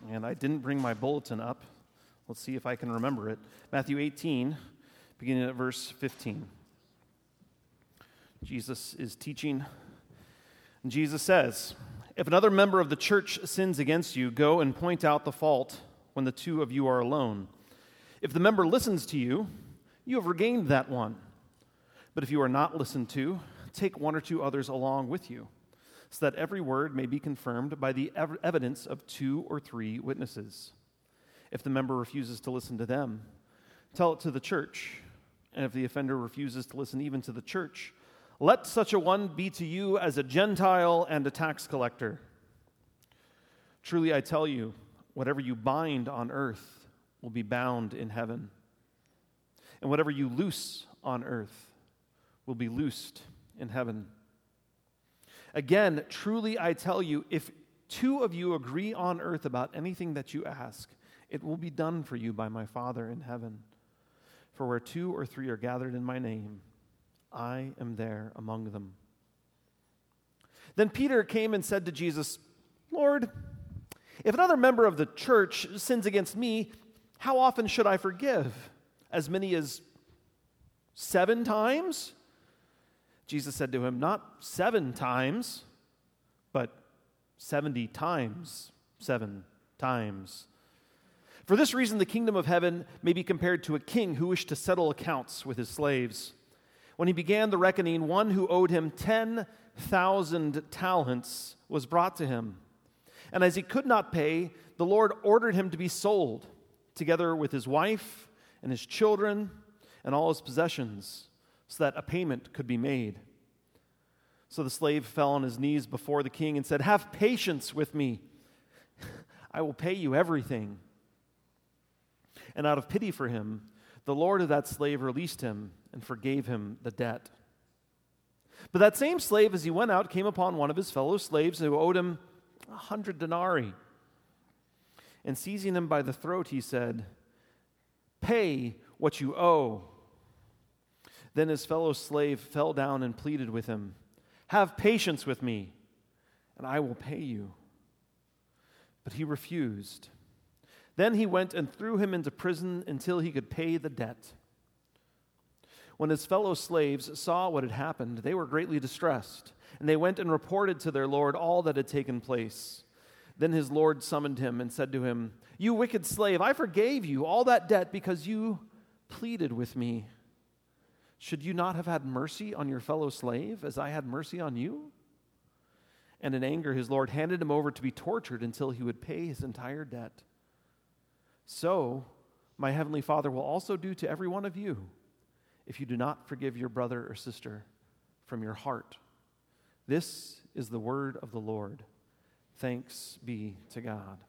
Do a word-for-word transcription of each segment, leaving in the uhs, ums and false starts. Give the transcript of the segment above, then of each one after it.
and I didn't bring my bulletin up. Let's see if I can remember it. Matthew eighteen, beginning at verse fifteen. Jesus is teaching, and Jesus says, "If another member of the church sins against you, go and point out the fault when the two of you are alone. If the member listens to you, you have regained that one. But if you are not listened to, take one or two others along with you, so that every word may be confirmed by the ev- evidence of two or three witnesses. If the member refuses to listen to them, tell it to the church. And if the offender refuses to listen even to the church, let such a one be to you as a Gentile and a tax collector. Truly I tell you, whatever you bind on earth will be bound in heaven, and whatever you loose on earth will be loosed in heaven. Again, truly I tell you, if two of you agree on earth about anything that you ask, it will be done for you by my Father in heaven. For where two or three are gathered in my name, I am there among them." Then Peter came and said to Jesus, "Lord, if another member of the church sins against me, how often should I forgive? As many as seven times?" Jesus said to him, "Not seven times, but seventy times seven times. For this reason, the kingdom of heaven may be compared to a king who wished to settle accounts with his slaves. When he began the reckoning, one who owed him ten thousand talents was brought to him. And as he could not pay, the Lord ordered him to be sold, together with his wife and his children and all his possessions, so that a payment could be made. So the slave fell on his knees before the king and said, 'Have patience with me. I will pay you everything.' And out of pity for him, the Lord of that slave released him and forgave him the debt. But that same slave, as he went out, came upon one of his fellow slaves who owed him a hundred denarii. And seizing him by the throat, he said, 'Pay what you owe.' Then his fellow slave fell down and pleaded with him, 'Have patience with me, and I will pay you.' But he refused. Then he went and threw him into prison until he could pay the debt. When his fellow slaves saw what had happened, they were greatly distressed, and they went and reported to their lord all that had taken place. Then his lord summoned him and said to him, 'You wicked slave, I forgave you all that debt because you pleaded with me. Should you not have had mercy on your fellow slave as I had mercy on you?' And in anger his lord handed him over to be tortured until he would pay his entire debt. So my heavenly Father will also do to every one of you if you do not forgive your brother or sister from your heart." This is the word of the Lord. Thanks be to God.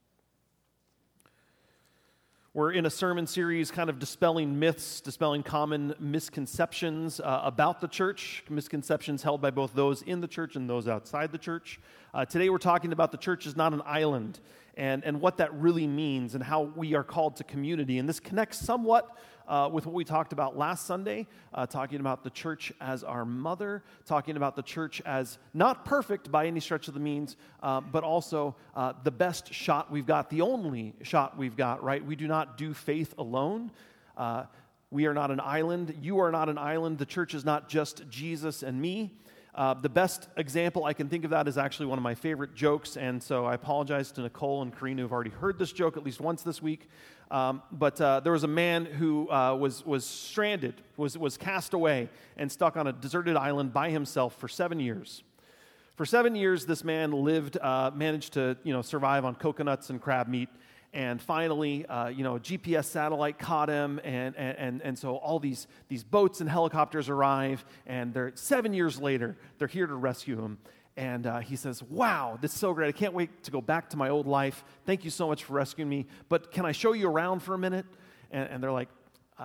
We're in a sermon series kind of dispelling myths, dispelling common misconceptions uh, about the church, misconceptions held by both those in the church and those outside the church. Uh, today we're talking about the church is not an island and, and what that really means and how we are called to community. And this connects somewhat uh, with what we talked about last Sunday, uh, talking about the church as our mother, talking about the church as not perfect by any stretch of the means, uh, but also uh, the best shot we've got, the only shot we've got, right? We do not do faith alone. Uh, we are not an island. You are not an island. The church is not just Jesus and me. Uh, the best example I can think of that is actually one of my favorite jokes, and so I apologize to Nicole and Karina who have already heard this joke at least once this week. Um, but uh, there was a man who uh, was was stranded, was was cast away, and stuck on a deserted island by himself for seven years. For seven years, this man lived, uh, managed to you know survive on coconuts and crab meat. And finally, uh, you know, a G P S satellite caught him, and and and so all these these boats and helicopters arrive, and they're seven years later, they're here to rescue him. And uh, he says, "Wow, this is so great! I can't wait to go back to my old life. Thank you so much for rescuing me. But can I show you around for a minute?" And, and they're like, uh,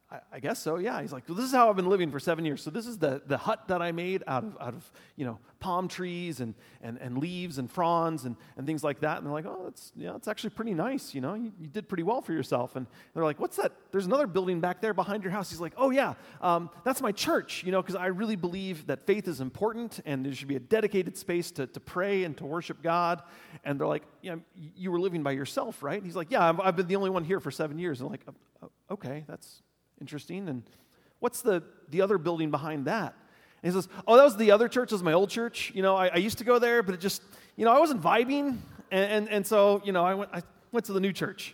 I, I guess so, yeah. He's like, well, this is how I've been living for seven years. So this is the, the hut that I made out of, out of you know, palm trees and, and, and leaves and fronds and, and things like that. And they're like, oh, that's, yeah, it's actually pretty nice, you know. You, you did pretty well for yourself. And they're like, what's that? There's another building back there behind your house. He's like, oh, yeah, um, that's my church, you know, because I really believe that faith is important and there should be a dedicated space to, to pray and to worship God. And they're like, yeah, you were living by yourself, right? And he's like, yeah, I've, I've been the only one here for seven years. And they're like, oh, okay, that's interesting. And what's the, the other building behind that? And he says, oh, that was the other church. That was my old church. You know, I, I used to go there, but it just, you know, I wasn't vibing. And, and, and so, you know, I went, I went to the new church.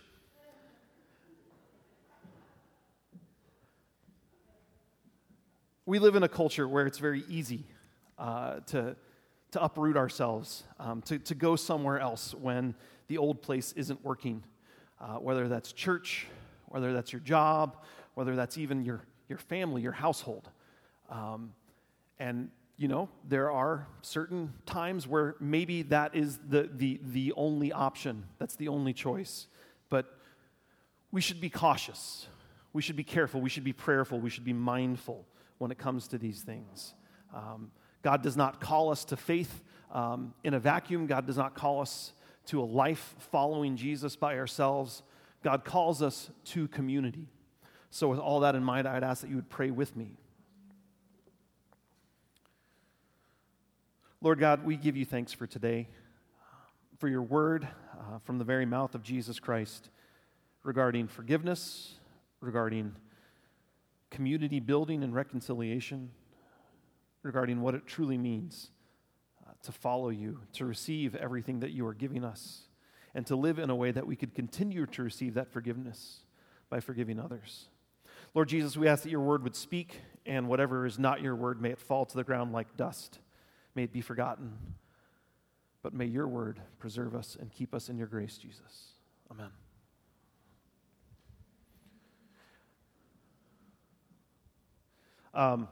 We live in a culture where it's very easy uh, to, to uproot ourselves, um, to, to go somewhere else when the old place isn't working, uh, whether that's church, whether that's your job, whether that's even your, your family, your household. Um, and, you know, there are certain times where maybe that is the, the, the only option. That's the only choice. But we should be cautious. We should be careful. We should be prayerful. We should be mindful when it comes to these things. Um, God does not call us to faith um, in a vacuum. God does not call us to a life following Jesus by ourselves. God calls us to community. So with all that in mind, I'd ask that you would pray with me. Lord God, we give you thanks for today, for your word uh, from the very mouth of Jesus Christ regarding forgiveness, regarding community building and reconciliation, regarding what it truly means uh, to follow you, to receive everything that you are giving us, and to live in a way that we could continue to receive that forgiveness by forgiving others. Lord Jesus, we ask that your word would speak, and whatever is not your word, may it fall to the ground like dust. May it be forgotten. But may your word preserve us and keep us in your grace, Jesus. Amen. Um,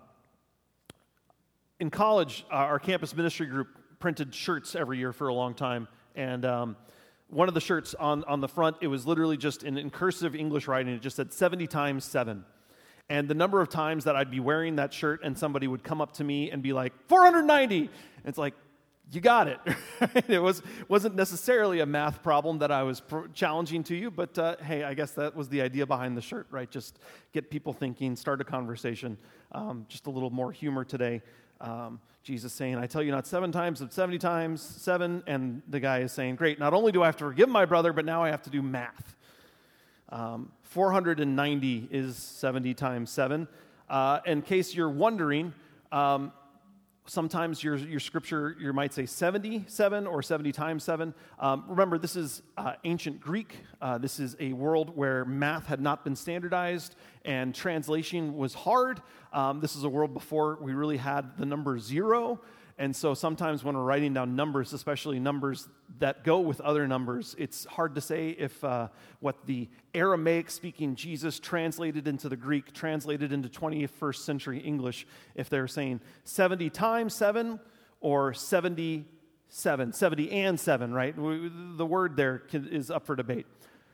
in college, uh, our campus ministry group printed shirts every year for a long time, and um, one of the shirts on, on the front, it was literally just in, in cursive English writing. It just said seventy times seven. And the number of times that I'd be wearing that shirt and somebody would come up to me and be like, four hundred ninety. And it's like, you got it. It was, wasn't necessarily a math problem that I was pr- challenging to you, but uh, hey, I guess that was the idea behind the shirt, right? Just get people thinking, start a conversation. Um, just a little more humor today. Um, Jesus saying, I tell you not seven times, but seventy times seven. And the guy is saying, great, not only do I have to forgive my brother, but now I have to do math. Um, four hundred ninety is seventy times seven. Uh, in case you're wondering, um, sometimes your, your scripture, you might say seventy-seven or seventy times seven. Um, remember, this is uh, ancient Greek. Uh, this is a world where math had not been standardized and translation was hard. Um, this is a world before we really had the number zero. And so sometimes when we're writing down numbers, especially numbers that go with other numbers, it's hard to say if uh, what the Aramaic-speaking Jesus translated into the Greek, translated into twenty-first century English, if they're saying seventy times seven or seventy-seven, seventy and seven, right? The word there is up for debate.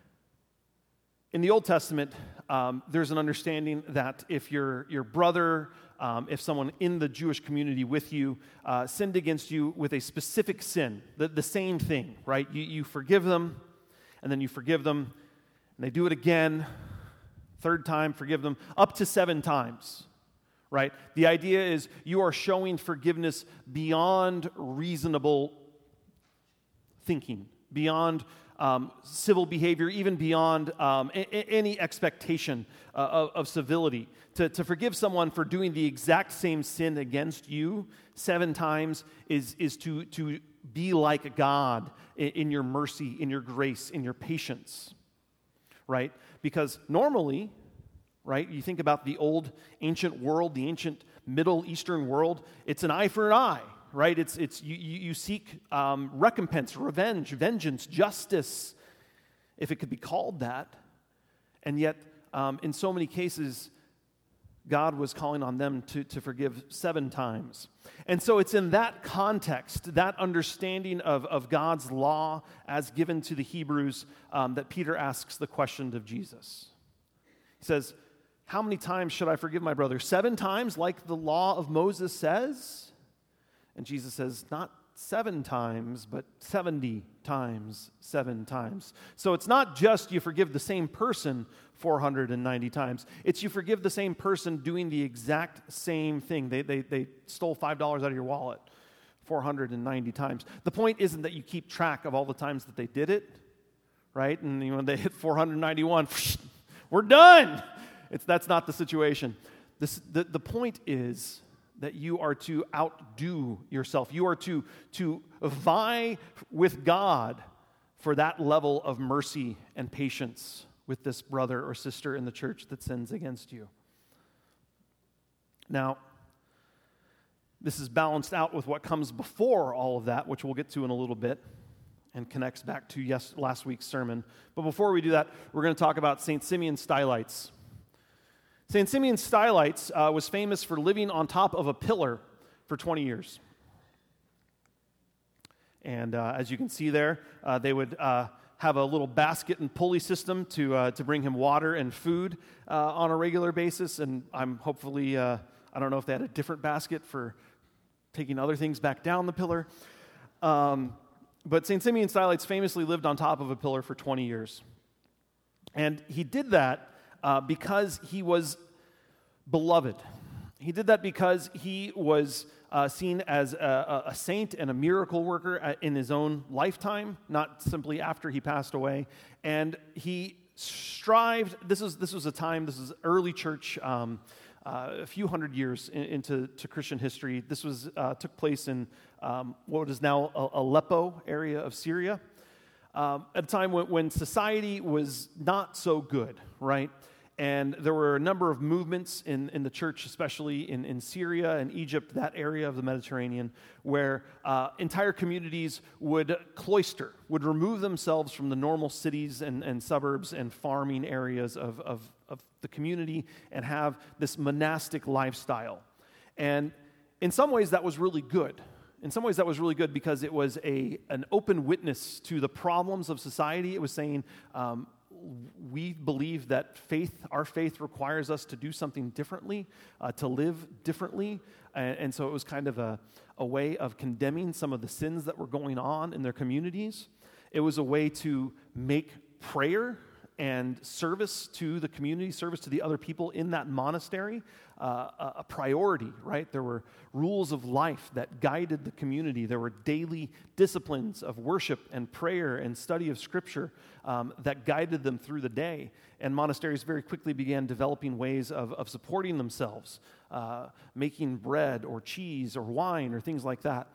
In the Old Testament, um, there's an understanding that if your your brother, um, if someone in the Jewish community with you uh, sinned against you with a specific sin, the, the same thing, right? You, you forgive them, and then you forgive them, and they do it again, third time, forgive them, up to seven times, right? The idea is you are showing forgiveness beyond reasonable thinking, beyond Um, civil behavior, even beyond um, a- a- any expectation uh, of, of civility. To, to forgive someone for doing the exact same sin against you seven times is, is to, to be like God in, in your mercy, in your grace, in your patience, right? Because normally, right, you think about the old ancient world, the ancient Middle Eastern world, it's an eye for an eye. Right? It's it's you, you seek um, recompense, revenge, vengeance, justice, if it could be called that. And yet, um, in so many cases, God was calling on them to, to forgive seven times. And so it's in that context, that understanding of, of God's law as given to the Hebrews, um, that Peter asks the question of Jesus. He says, how many times should I forgive my brother? Seven times, like the law of Moses says? And Jesus says, not seven times, but seventy times, seven times. So it's not just you forgive the same person four hundred ninety times. It's you forgive the same person doing the exact same thing. They, they, they stole five dollars out of your wallet four hundred ninety times. The point isn't that you keep track of all the times that they did it, right? And you know, when they hit four hundred ninety-one, we're done. It's, that's not the situation. This, the, the point is that you are to outdo yourself. You are to, to vie with God for that level of mercy and patience with this brother or sister in the church that sins against you. Now, this is balanced out with what comes before all of that, which we'll get to in a little bit, and connects back to yes, last week's sermon. But before we do that, we're going to talk about Saint Simeon Stylites. Saint Simeon Stylites uh, was famous for living on top of a pillar for twenty years. And uh, as you can see there, uh, they would uh, have a little basket and pulley system to uh, to bring him water and food uh, on a regular basis. And I'm hopefully, uh, I don't know if they had a different basket for taking other things back down the pillar. Um, but Saint Simeon Stylites famously lived on top of a pillar for twenty years. And he did that Uh, because he was beloved. He did that because he was uh, seen as a, a saint and a miracle worker in his own lifetime, not simply after he passed away. And he strived, this is this was a time, this is early church, um, uh, a few hundred years in, into to Christian history. This was uh, took place in um, what is now Aleppo area of Syria. Um, at a time when, when society was not so good, right? And there were a number of movements in, in the church, especially in, in Syria and Egypt, that area of the Mediterranean, where uh, entire communities would cloister, would remove themselves from the normal cities and, and suburbs and farming areas of, of, of the community and have this monastic lifestyle. And in some ways that was really good. In some ways that was really good because it was a an open witness to the problems of society. It was saying, um, we believe that faith, our faith requires us to do something differently, uh, to live differently. And, and so it was kind of a, a way of condemning some of the sins that were going on in their communities. It was a way to make prayer and service to the community, service to the other people in that monastery, uh, a, a priority, right? There were rules of life that guided the community. There were daily disciplines of worship and prayer and study of Scripture um, that guided them through the day. And monasteries very quickly began developing ways of, of supporting themselves, uh, making bread or cheese or wine or things like that.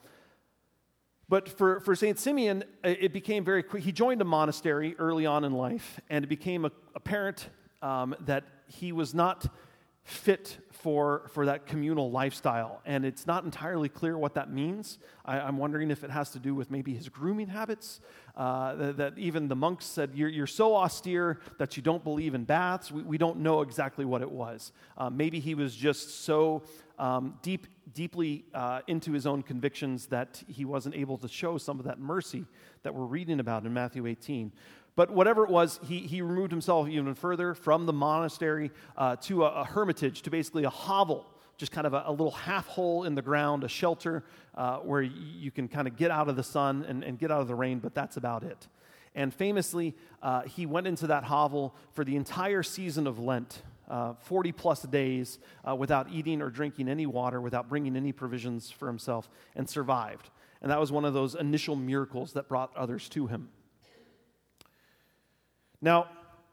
But for, for Saint Simeon, it became very quick. He joined a monastery early on in life, and it became a, apparent um, that he was not fit for, for that communal lifestyle. And it's not entirely clear what that means. I, I'm wondering if it has to do with maybe his grooming habits, uh, that, that even the monks said, you're, you're so austere that you don't believe in baths. We, we don't know exactly what it was. Uh, maybe he was just so um, deep deeply uh, into his own convictions that he wasn't able to show some of that mercy that we're reading about in Matthew eighteen. But whatever it was, he, he removed himself even further from the monastery uh, to a, a hermitage, to basically a hovel, just kind of a, a little half hole in the ground, a shelter uh, where you, you can kind of get out of the sun and, and get out of the rain, but that's about it. And famously, uh, he went into that hovel for the entire season of Lent, Uh, forty plus days uh, without eating or drinking any water, without bringing any provisions for himself, and survived. And that was one of those initial miracles that brought others to him. Now,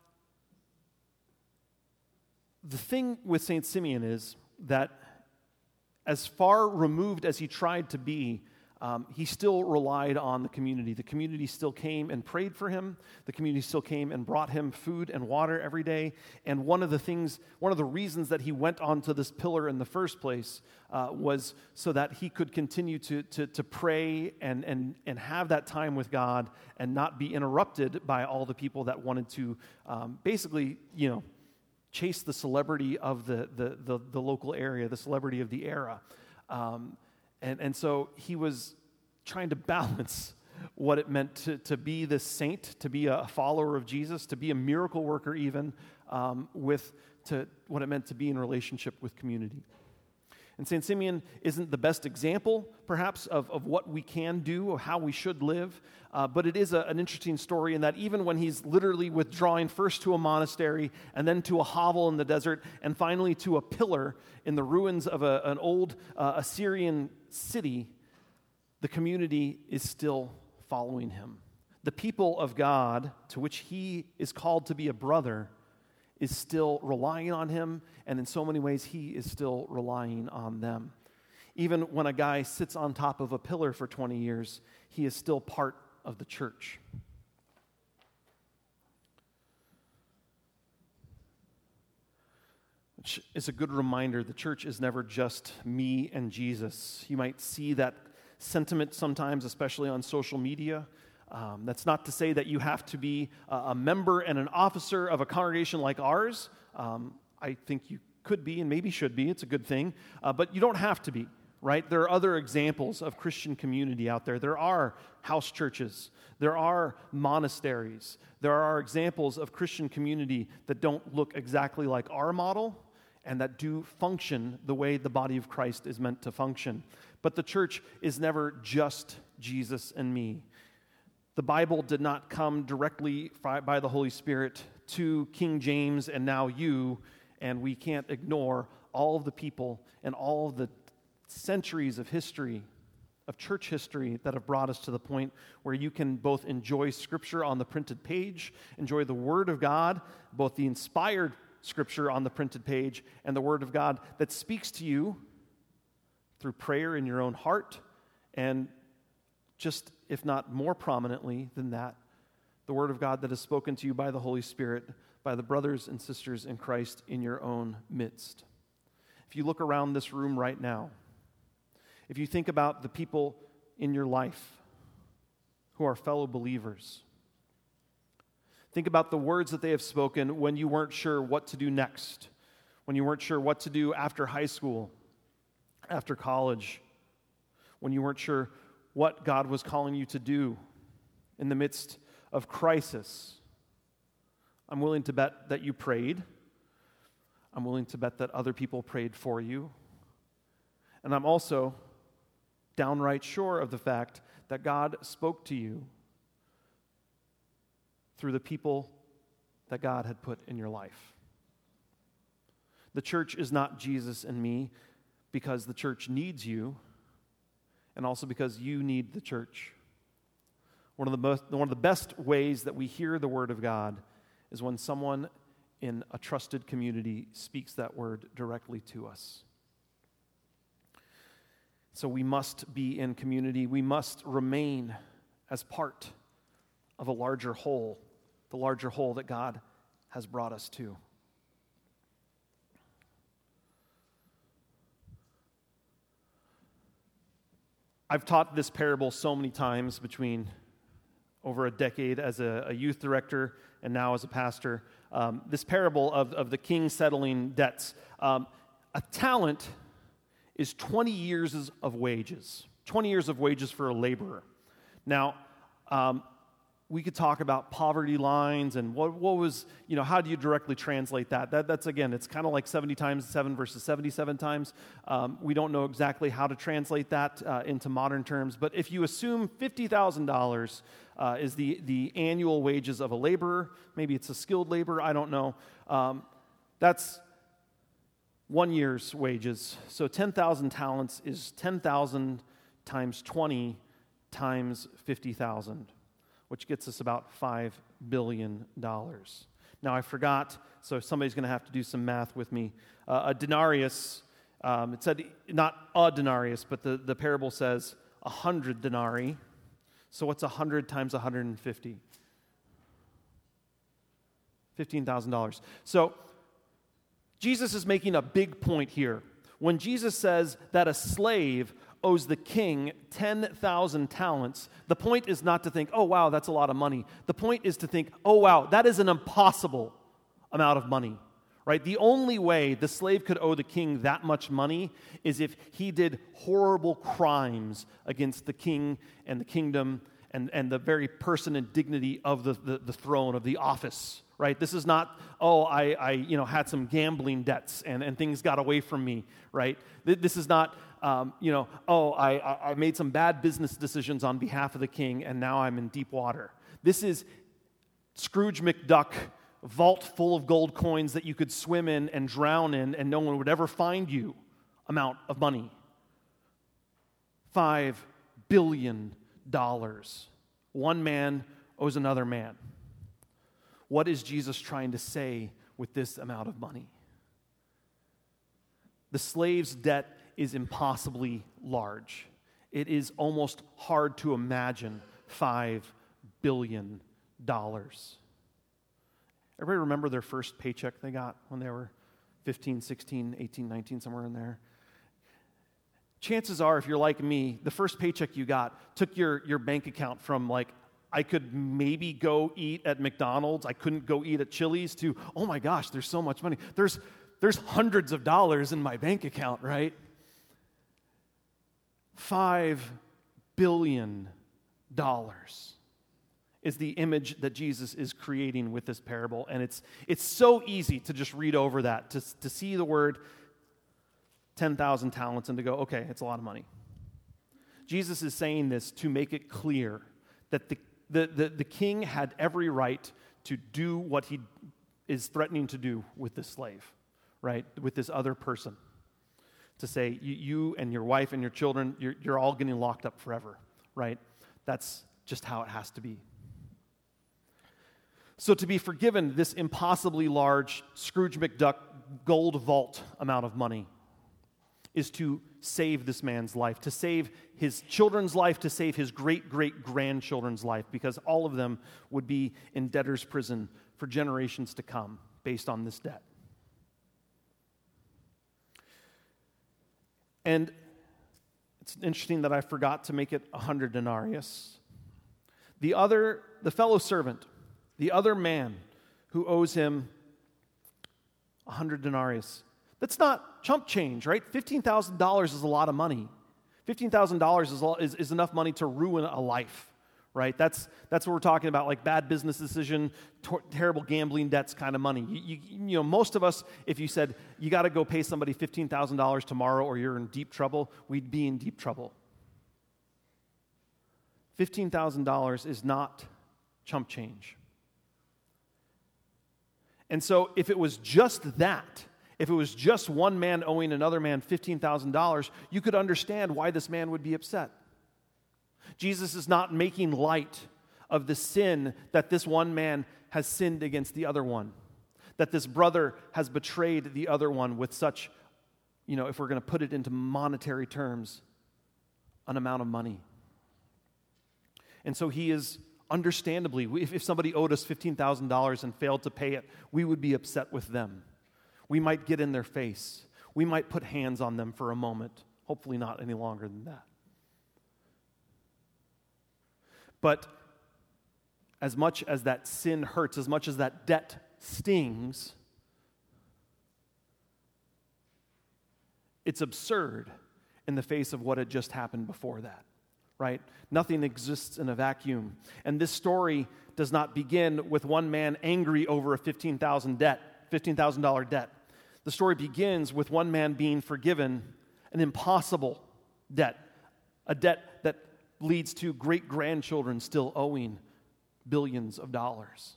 the thing with Saint Simeon is that as far removed as he tried to be, Um, he still relied on the community. The community still came and prayed for him. The community still came and brought him food and water every day. And one of the things, one of the reasons that he went onto this pillar in the first place uh, was so that he could continue to to, to pray and, and, and have that time with God and not be interrupted by all the people that wanted to um, basically, you know, chase the celebrity of the, the, the, the local area, the celebrity of the era. Um And and so he was trying to balance what it meant to, to be this saint, to be a follower of Jesus, to be a miracle worker even, um, with to what it meant to be in relationship with community. And Saint Simeon isn't the best example, perhaps, of, of what we can do or how we should live, uh, but it is a, an interesting story in that even when he's literally withdrawing first to a monastery and then to a hovel in the desert and finally to a pillar in the ruins of a, an old uh, Assyrian city, the community is still following him. The people of God, to which he is called to be a brother, is still relying on him, and in so many ways, he is still relying on them. Even when a guy sits on top of a pillar for twenty years, he is still part of the church. Which is a good reminder, the church is never just me and Jesus. You might see that sentiment sometimes, especially on social media. Um, that's not to say that you have to be a, a member and an officer of a congregation like ours. Um, I think you could be and maybe should be. It's a good thing. Uh, but you don't have to be, right? There are other examples of Christian community out there. There are house churches. There are monasteries. There are examples of Christian community that don't look exactly like our model and that do function the way the body of Christ is meant to function. But the church is never just Jesus and me. The Bible did not come directly by the Holy Spirit to King James and now you, and we can't ignore all of the people and all of the centuries of history, of church history, that have brought us to the point where you can both enjoy Scripture on the printed page, enjoy the Word of God, both the inspired Scripture on the printed page and the Word of God that speaks to you through prayer in your own heart, and just, if not more prominently than that, the Word of God that is spoken to you by the Holy Spirit, by the brothers and sisters in Christ in your own midst. If you look around this room right now, if you think about the people in your life who are fellow believers, think about the words that they have spoken when you weren't sure what to do next, when you weren't sure what to do after high school, after college, when you weren't sure what God was calling you to do in the midst of crisis. I'm willing to bet that you prayed. I'm willing to bet that other people prayed for you. And I'm also downright sure of the fact that God spoke to you through the people that God had put in your life. The church is not Jesus and me because the church needs you, and also because you need the church. One of the most, one of the best ways that we hear the Word of God is when someone in a trusted community speaks that word directly to us. So we must be in community. We must remain as part of a larger whole, the larger whole that God has brought us to. I've taught this parable so many times between over a decade as a, a youth director and now as a pastor. Um, this parable of, of the king settling debts. Um, a talent is twenty years of wages. twenty years of wages for a laborer. Now, um, we could talk about poverty lines and what, what was, you know, how do you directly translate that? that that's, again, it's kind of like seventy times seven versus seventy-seven times. Um, we don't know exactly how to translate that uh, into modern terms, but if you assume fifty thousand dollars uh, is the, the annual wages of a laborer, maybe it's a skilled laborer, I don't know, um, that's one year's wages. So ten thousand talents is ten thousand times twenty times fifty thousand. Which gets us about five billion dollars. Now, I forgot, so somebody's going to have to do some math with me. Uh, a denarius, um, it said not a denarius, but the, the parable says a hundred denarii. So what's a hundred times one hundred fifty? fifteen thousand dollars. So Jesus is making a big point here. When Jesus says that a slave owes the king ten thousand talents, the point is not to think, oh, wow, that's a lot of money. The point is to think, oh, wow, that is an impossible amount of money, right? The only way the slave could owe the king that much money is if he did horrible crimes against the king and the kingdom and, and the very person and dignity of the, the, the throne, of the office, right? This is not, oh, I, I you know, had some gambling debts and, and things got away from me, right? This is not, um, you know, oh, I, I made some bad business decisions on behalf of the king and now I'm in deep water. This is Scrooge McDuck, vault full of gold coins that you could swim in and drown in and no one would ever find you amount of money. Five billion dollars. One man owes another man. What is Jesus trying to say with this amount of money? The slave's debt is impossibly large. It is almost hard to imagine five billion dollars. Everybody remember their first paycheck they got when they were fifteen, sixteen, eighteen, nineteen, somewhere in there? Chances are, if you're like me, the first paycheck you got took your, your bank account from like, I could maybe go eat at McDonald's, I couldn't go eat at Chili's, to, oh my gosh, there's so much money. There's, there's hundreds of dollars in my bank account, right? Five billion dollars is the image that Jesus is creating with this parable. And it's, it's so easy to just read over that, to, to see the word ten thousand talents and to go, okay, it's a lot of money. Jesus is saying this to make it clear that the, the, the, the king had every right to do what he is threatening to do with this slave, right, with this other person. To say, you, you and your wife and your children, you're, you're all getting locked up forever, right? That's just how it has to be. So to be forgiven this impossibly large Scrooge McDuck gold vault amount of money is to save this man's life, to save his children's life, to save his great-great-grandchildren's life, because all of them would be in debtor's prison for generations to come based on this debt. And it's interesting that I forgot to make it a hundred denarius. The other, the fellow servant, the other man who owes him a hundred denarius, that's not chump change, right? fifteen thousand dollars is a lot of money. fifteen thousand dollars is, is, is enough money to ruin a life, right? That's, that's what we're talking about, like bad business decision, tor- terrible gambling debts kind of money. You, you, you know, most of us, if you said, you got to go pay somebody fifteen thousand dollars tomorrow or you're in deep trouble, we'd be in deep trouble. fifteen thousand dollars is not chump change. And so if it was just that, if it was just one man owing another man fifteen thousand dollars, you could understand why this man would be upset. Jesus is not making light of the sin that this one man has sinned against the other one, that this brother has betrayed the other one with such, you know, if we're going to put it into monetary terms, an amount of money. And so he is understandably, if, if somebody owed us fifteen thousand dollars and failed to pay it, we would be upset with them. We might get in their face. We might put hands on them for a moment, hopefully not any longer than that. But as much as that sin hurts, as much as that debt stings, it's absurd in the face of what had just happened before that, right? Nothing exists in a vacuum. And this story does not begin with one man angry over a fifteen thousand dollars debt, fifteen thousand dollars debt. The story begins with one man being forgiven an impossible debt, a debt that leads to great-grandchildren still owing billions of dollars.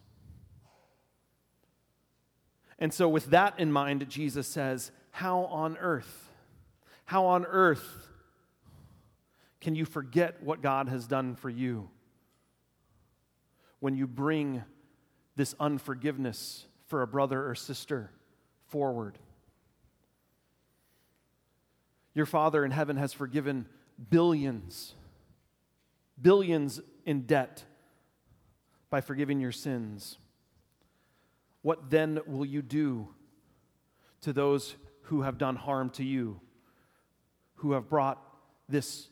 And so with that in mind, Jesus says, how on earth, how on earth can you forget what God has done for you when you bring this unforgiveness for a brother or sister forward? Your Father in heaven has forgiven billions, billions in debt by forgiving your sins. What then will you do to those who have done harm to you, who have brought this,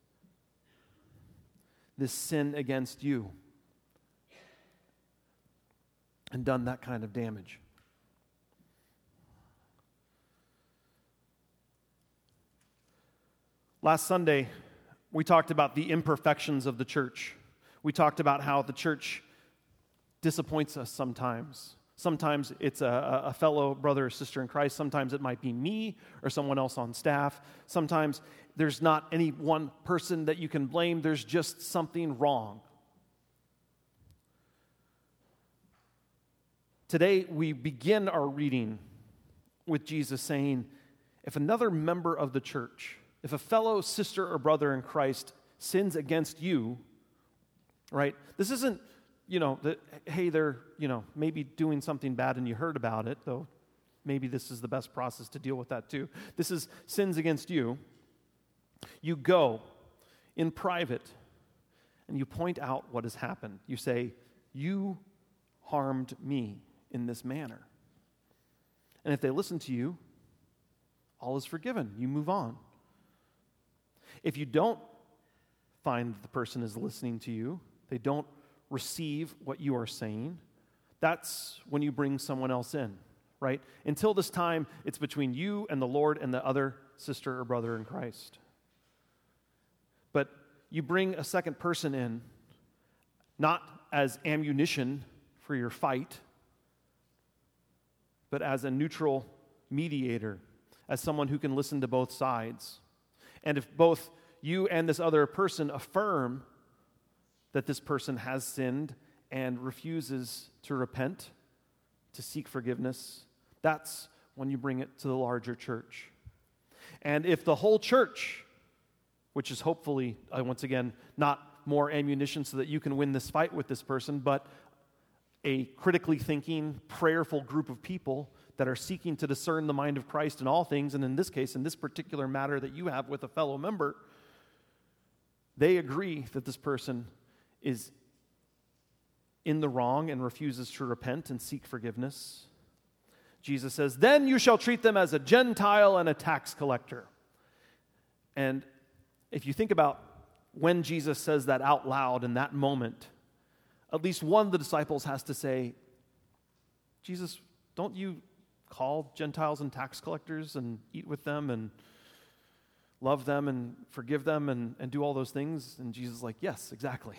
this sin against you and done that kind of damage? Last Sunday, we talked about the imperfections of the church. We talked about how the church disappoints us sometimes, Sometimes it's a, a fellow brother or sister in Christ. Sometimes it might be me or someone else on staff. Sometimes there's not any one person that you can blame. There's just something wrong. Today, we begin our reading with Jesus saying, if another member of the church, if a fellow sister or brother in Christ sins against you, right? This isn't, you know, that, hey, they're, you know, maybe doing something bad and you heard about it, though maybe this is the best process to deal with that too. This is sins against you. You go in private and you point out what has happened. You say, you harmed me in this manner. And if they listen to you, all is forgiven. You move on. If you don't find the person is listening to you, they don't receive what you are saying, that's when you bring someone else in, right? Until this time, it's between you and the Lord and the other sister or brother in Christ. But you bring a second person in, not as ammunition for your fight, but as a neutral mediator, as someone who can listen to both sides. And if both you and this other person affirm that this person has sinned and refuses to repent, to seek forgiveness, that's when you bring it to the larger church. And if the whole church, which is hopefully, uh, once again, not more ammunition so that you can win this fight with this person, but a critically thinking, prayerful group of people that are seeking to discern the mind of Christ in all things, and in this case, in this particular matter that you have with a fellow member, they agree that this person is in the wrong and refuses to repent and seek forgiveness. Jesus says, then you shall treat them as a Gentile and a tax collector. And if you think about when Jesus says that out loud in that moment, at least one of the disciples has to say, Jesus, don't you call Gentiles and tax collectors and eat with them and love them and forgive them and, and do all those things? And Jesus is like, yes, exactly.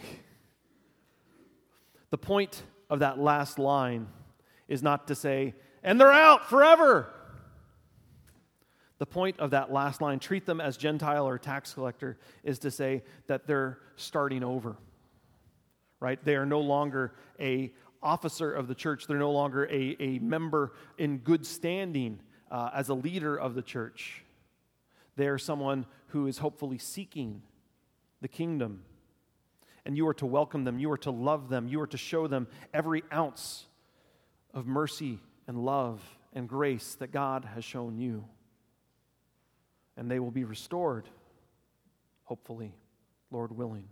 The point of that last line is not to say, and they're out forever. The point of that last line, treat them as Gentile or tax collector, is to say that they're starting over. Right? They are no longer a officer of the church. They're no longer a, a member in good standing uh, as a leader of the church. They are someone who is hopefully seeking the kingdom. And you are to welcome them. You are to love them. You are to show them every ounce of mercy and love and grace that God has shown you. And they will be restored, hopefully, Lord willing.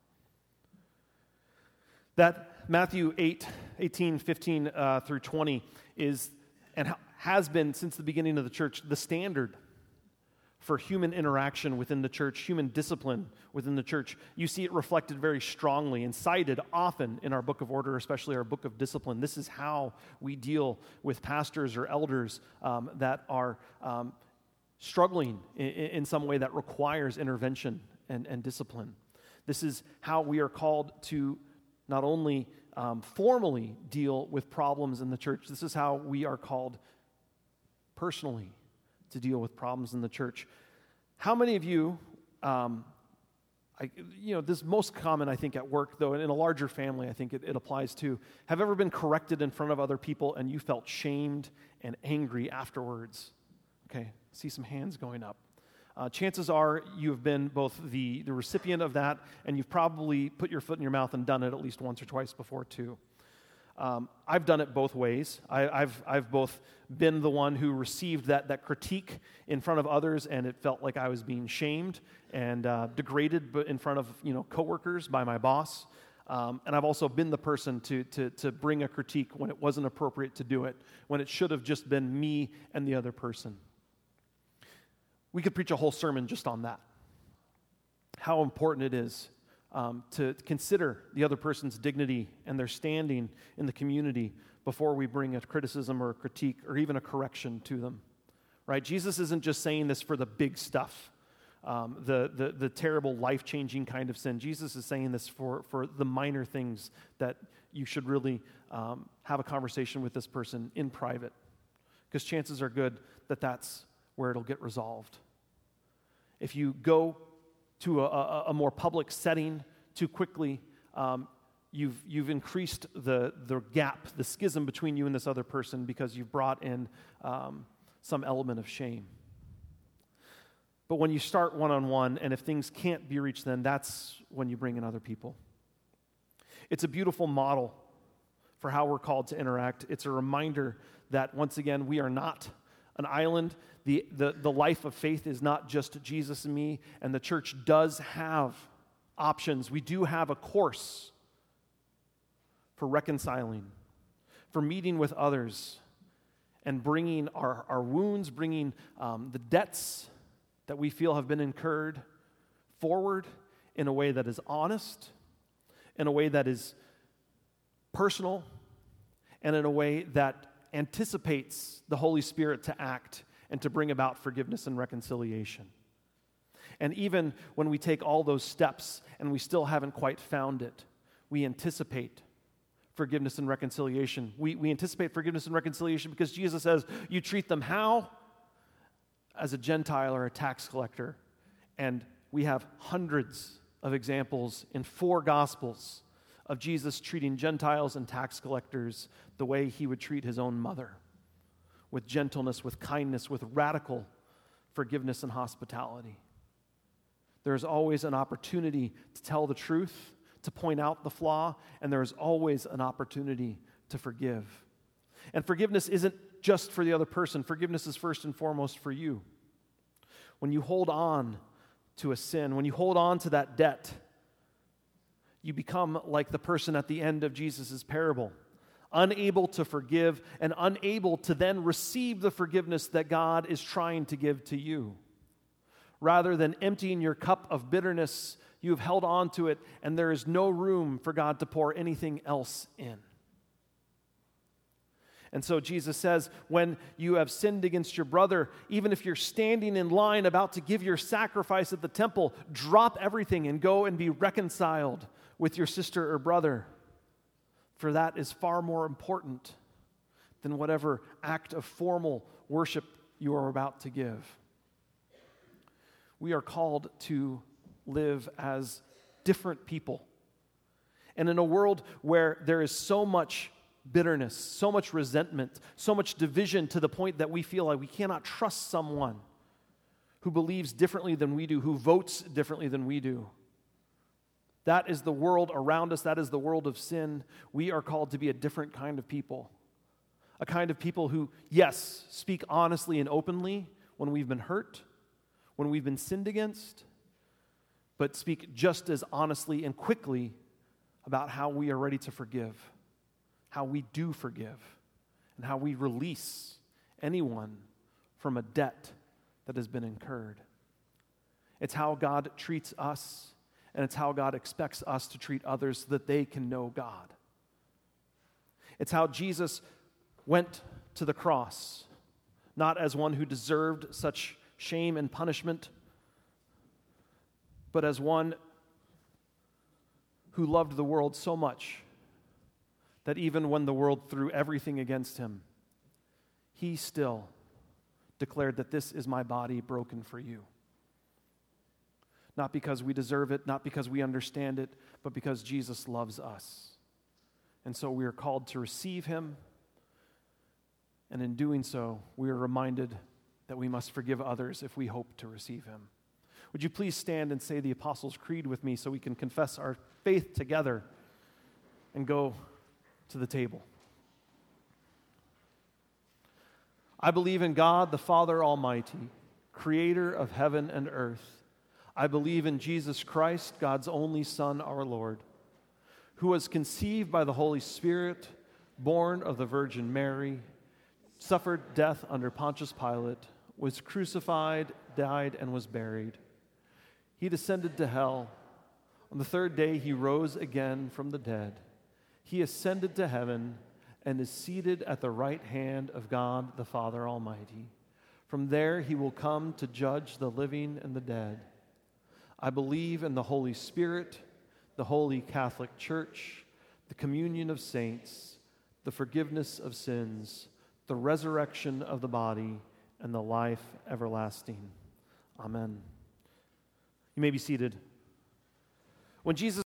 That Matthew eight, eighteen, fifteen uh, through twenty is and has been since the beginning of the church the standard for human interaction within the church, human discipline within the church. You see it reflected very strongly and cited often in our book of order, especially our book of discipline. This is how we deal with pastors or elders um, that are um, struggling in, in some way that requires intervention and, and discipline. This is how we are called to not only um, formally deal with problems in the church, this is how we are called personally to deal with problems in the church. How many of you, um, I, you know, this is most common, I think, at work, though, and in a larger family, I think it, it applies too, have ever been corrected in front of other people and you felt shamed and angry afterwards? Okay, see some hands going up. Uh, chances are you have been both the, the recipient of that and you've probably put your foot in your mouth and done it at least once or twice before too. Um, I've done it both ways. I, I've I've both been the one who received that, that critique in front of others and it felt like I was being shamed and uh, degraded in front of you know coworkers by my boss. Um, and I've also been the person to, to, to bring a critique when it wasn't appropriate to do it, when it should have just been me and the other person. We could preach a whole sermon just on that. How important it is um, to consider the other person's dignity and their standing in the community before we bring a criticism or a critique or even a correction to them. Right? Jesus isn't just saying this for the big stuff, um, the, the, the terrible life-changing kind of sin. Jesus is saying this for, for the minor things that you should really um, have a conversation with this person in private, because chances are good that that's where it'll get resolved. If you go to a, a, a more public setting too quickly, um, you've you've increased the the gap, the schism between you and this other person, because you've brought in um, some element of shame. But when you start one-on-one, and if things can't be reached, then that's when you bring in other people. It's a beautiful model for how we're called to interact. It's a reminder that, once again, we are not an island. The, the, the life of faith is not just Jesus and me, and the church does have options. We do have a course for reconciling, for meeting with others, and bringing our, our wounds, bringing um, the debts that we feel have been incurred forward in a way that is honest, in a way that is personal, and in a way that anticipates the Holy Spirit to act and to bring about forgiveness and reconciliation. And even when we take all those steps and we still haven't quite found it, we anticipate forgiveness and reconciliation. We, we anticipate forgiveness and reconciliation because Jesus says, you treat them how? As a Gentile or a tax collector. And we have hundreds of examples in four Gospels of Jesus treating Gentiles and tax collectors the way he would treat his own mother, with gentleness, with kindness, with radical forgiveness and hospitality. There's always an opportunity to tell the truth, to point out the flaw, and there's always an opportunity to forgive. And forgiveness isn't just for the other person. Forgiveness is first and foremost for you. When you hold on to a sin, when you hold on to that debt, you become like the person at the end of Jesus' parable, unable to forgive and unable to then receive the forgiveness that God is trying to give to you. Rather than emptying your cup of bitterness, you have held on to it, and there is no room for God to pour anything else in. And so Jesus says, when you have sinned against your brother, even if you're standing in line about to give your sacrifice at the temple, drop everything and go and be reconciled with your sister or brother. For that is far more important than whatever act of formal worship you are about to give. We are called to live as different people. And in a world where there is so much bitterness, so much resentment, so much division to the point that we feel like we cannot trust someone who believes differently than we do, who votes differently than we do. That is the world around us. That is the world of sin. We are called to be a different kind of people. A kind of people who, yes, speak honestly and openly when we've been hurt, when we've been sinned against, but speak just as honestly and quickly about how we are ready to forgive, how we do forgive, and how we release anyone from a debt that has been incurred. It's how God treats us, and it's how God expects us to treat others so that they can know God. It's how Jesus went to the cross, not as one who deserved such shame and punishment, but as one who loved the world so much that even when the world threw everything against him, he still declared that this is my body broken for you. Not because we deserve it, not because we understand it, but because Jesus loves us. And so we are called to receive him, and in doing so, we are reminded that we must forgive others if we hope to receive him. Would you please stand and say the Apostles' Creed with me so we can confess our faith together and go to the table. I believe in God, the Father Almighty, creator of heaven and earth. I believe in Jesus Christ, God's only Son, our Lord, who was conceived by the Holy Spirit, born of the Virgin Mary, suffered death under Pontius Pilate, was crucified, died, and was buried. He descended to hell. On the third day he rose again from the dead. He ascended to heaven and is seated at the right hand of God the Father Almighty. From there he will come to judge the living and the dead. I believe in the Holy Spirit, the Holy Catholic Church, the communion of saints, the forgiveness of sins, the resurrection of the body, and the life everlasting. Amen. You may be seated. When Jesus